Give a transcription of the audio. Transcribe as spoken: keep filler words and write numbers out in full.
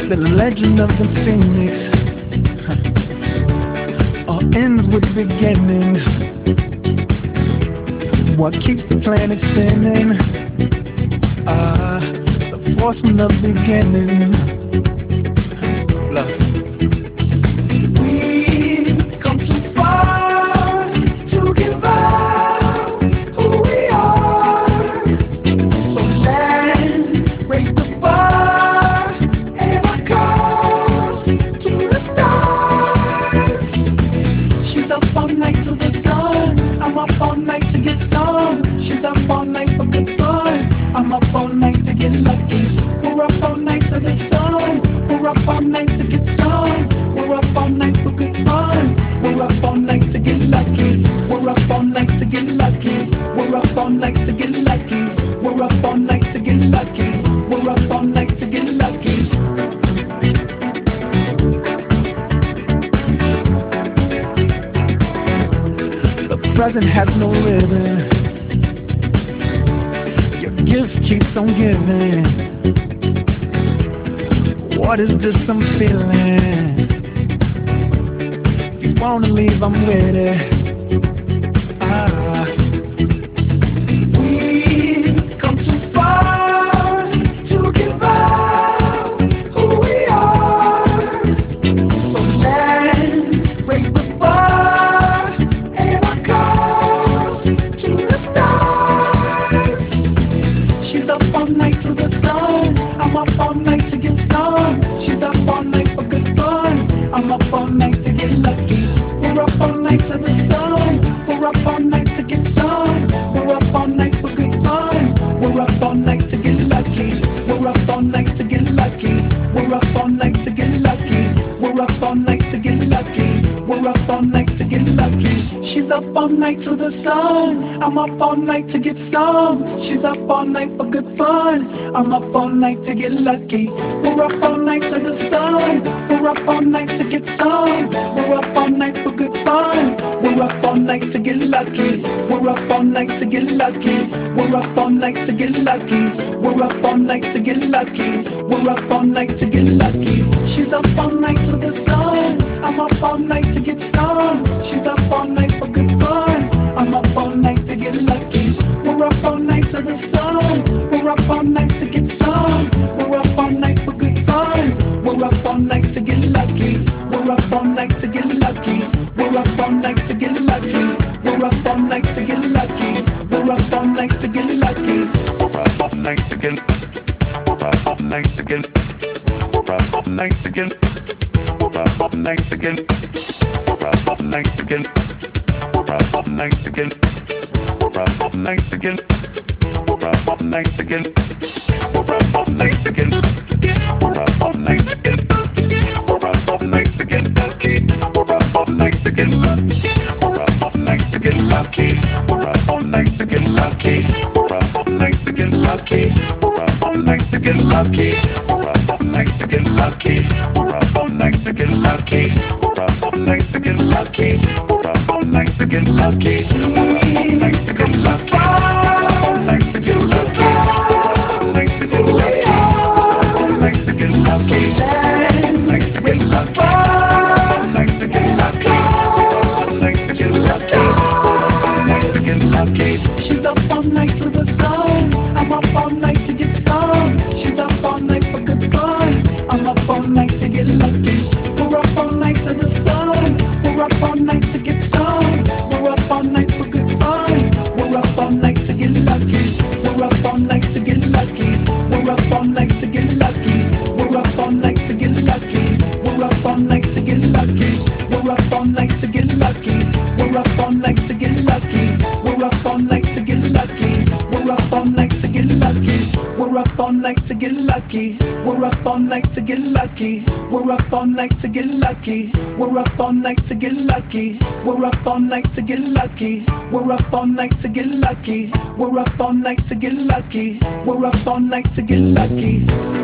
The legend of the phoenix huh, all ends with beginnings. What keeps the planet spinning? Ah, the force from the beginning. Love. We've come too far to give up who we are. So let's raise the bar and our cause to the stars. She's up all night to the sun. I'm up all night to get some. She's up all night for good fun. I'm up all night to get lucky. We're up all night to the sun. We're up all night to get some. We're up all night for good fun. We're up all night to get lucky. We're up all night to get lucky. We're up all night to get lucky. We're up all night to get lucky. We're up all night to get lucky. The present has no ribbon. Your gift keeps on giving. What is this I'm feeling? If you wanna leave, I'm with it. Ah. We've come too far to give up who we are. So let's raise the bar and our cause to the stars. She's up all night to the sun. I'm up all night to get some. She's up all night for good fun. I'm up all night to get lucky. We're up all night to the sun. We're up all night to get some. We're up all night for good fun. We're up all night to get lucky. We're up all night to get lucky. We're up all night to get lucky. We're up all night to get lucky. We're up all night to get lucky. She's up all night to the sun. I'm up all night to get some. She's up all night for good fun. I'm up all night to get lucky. We're up all night to the sun. We're up all night to get some. We're up all night for good fun. We're up all night to get lucky. We're up all night to get lucky. We're up all night to get lucky. We're up all night to get lucky. We're up all night to get lucky. She's up all night to the sun. I'm up all night to get some. She's up all night for good fun. I'm up all night to get lucky. We're up all night to the sun. We're up all night to get some. We're up all night for good fun. We're up all night to get lucky. We're up all night to get lucky. We're up all night to get lucky. We're up all night to get lucky. We're up all night to get lucky. We're up all night to get. We're up all night to get. We're up all night to get. We're up all night to get. We're up all night to get. We're up all night to get. We're up all night to get. We're up all night to get. We're up all night to get. We're up all night to get. We're up all night to get lucky. We're up all night to get lucky. We're up all night to get lucky. We're up all night to get lucky. We're up all night to get lucky. We're up all night to get lucky. We're up all night to get lucky. We're up all night to get lucky. We're up all night to get lucky. We're up all night to get lucky. We're up all night to get lucky. All night to get lucky. All night to get lucky. All night to get lucky. All night to get lucky. All night to get lucky. All night to get lucky. All night to get lucky. She's up all night to the sun. I'm up all night to get some. She's up all night for good fun. I'm up all night to get lucky. We're up all night to the sun. We're up all night to get some. We're up all night for good fun. We're up all night to get lucky. We're up all night to get lucky. We're up all night to get lucky. We're up all night to get lucky. We're up all night to get lucky. We're up all night to get lucky. We're up all night to get lucky. We're up all night to get lucky. We're up all night to get lucky. We're up all night to get lucky. We're up all night to get lucky. We're up all night to get lucky. We're up all night to get lucky. We're up all night to get lucky. We're up all night to get lucky. We're up all night to get lucky. We're up all night to get lucky.